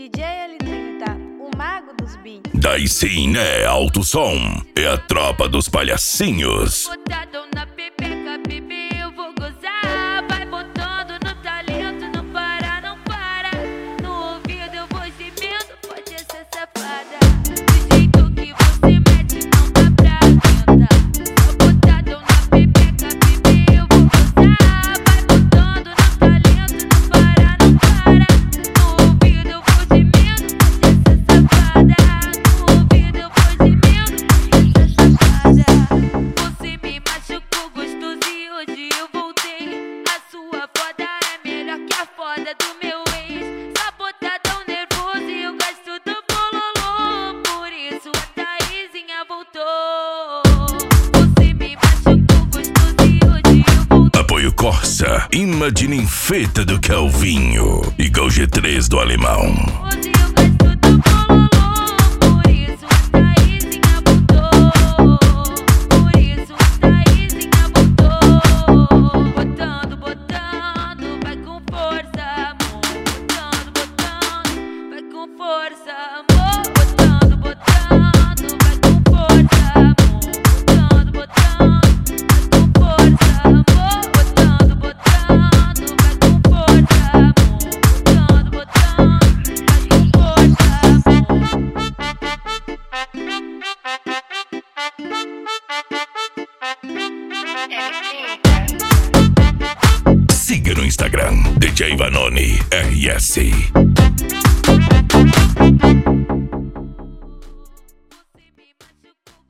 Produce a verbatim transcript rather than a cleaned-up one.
D J L trinta, o mago dos beats. Daí sim, né? Alto som. É a tropa dos palhacinhos. Botadão na pepeca, bebê, eu vou gozar. Vai botando no talento, não para, não para. No ouvido eu vou gemendo, pode ser safada. Do jeito que você mete, não dá pra aguentar. Botadão na pepeca, bebê, eu vou gozar. Vai botando no talento, não para, não para. No ouvido eu vou gemendo, pode ser safada. No ouvido eu vou gemendo, pode ser safada. Você me machucou gostoso e hoje eu voltei. A sua foda é melhor que a foda do meu ex. Só botadão nervoso e eu gosto do bololô. Por isso a Thaisinha voltou. Você me machucou gostoso e hoje eu voltei. Apoio Corsa, Imagine Feta do Calvinho e Gol G três do Alemão. Hoje eu gosto do bololô. Por isso a Thaisinha voltou. Por isso a Thaisinha voltou. Botando, botando, vai com força, amor. Botando, botando, vai com força, amor. Botando, botando, vai com força, amor. Botando, botando, vai com força, amor. Botando, botando, vai com força, amor. Botando, botando, vai com força, amor. Siga no Instagram, D J Vanoni R S.